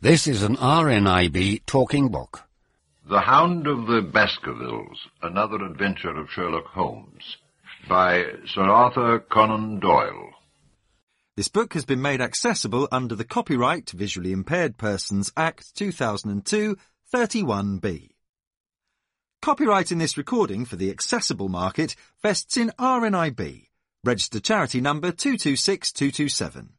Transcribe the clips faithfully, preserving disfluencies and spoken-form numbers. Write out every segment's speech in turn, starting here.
This is an R N I B talking book. The Hound of the Baskervilles, Another Adventure of Sherlock Holmes, by Sir Arthur Conan Doyle. This book has been made accessible under the Copyright Visually Impaired Persons Act two thousand two, thirty-one B. Copyright in this recording for the accessible market vests in R N I B, registered charity number two two six two two seven.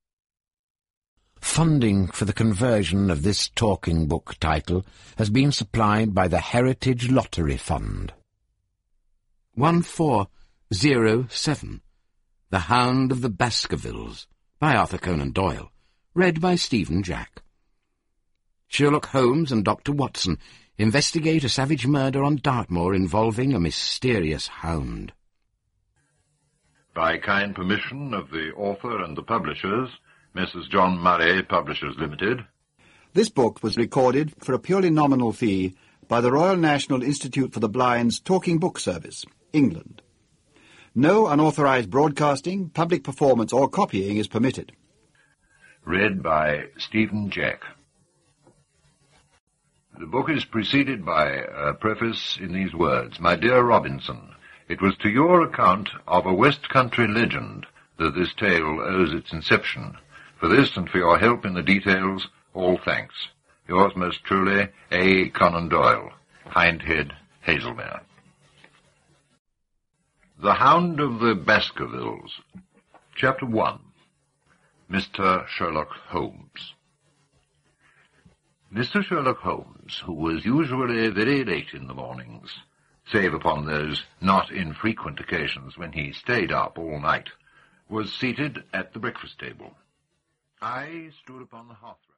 Funding for the conversion of this talking book title has been supplied by the Heritage Lottery Fund. one four zero seven. The Hound of the Baskervilles, by Arthur Conan Doyle, read by Stephen Jack. Sherlock Holmes and Doctor Watson investigate a savage murder on Dartmoor involving a mysterious hound. By kind permission of the author and the publishers, Messrs John Murray, Publishers Limited. This book was recorded for a purely nominal fee by the Royal National Institute for the Blind's Talking Book Service, England. No unauthorized broadcasting, public performance or copying is permitted. Read by Stephen Jack. The book is preceded by a preface in these words. My dear Robinson, it was to your account of a West Country legend that this tale owes its inception. For this and for your help in the details, all thanks. Yours most truly, A. Conan Doyle, Hindhead, Hazelmere. The Hound of the Baskervilles. Chapter one. Mister Sherlock Holmes. Mister Sherlock Holmes, who was usually very late in the mornings, save upon those not infrequent occasions when he stayed up all night, was seated at the breakfast table. I stood upon the hearthrug.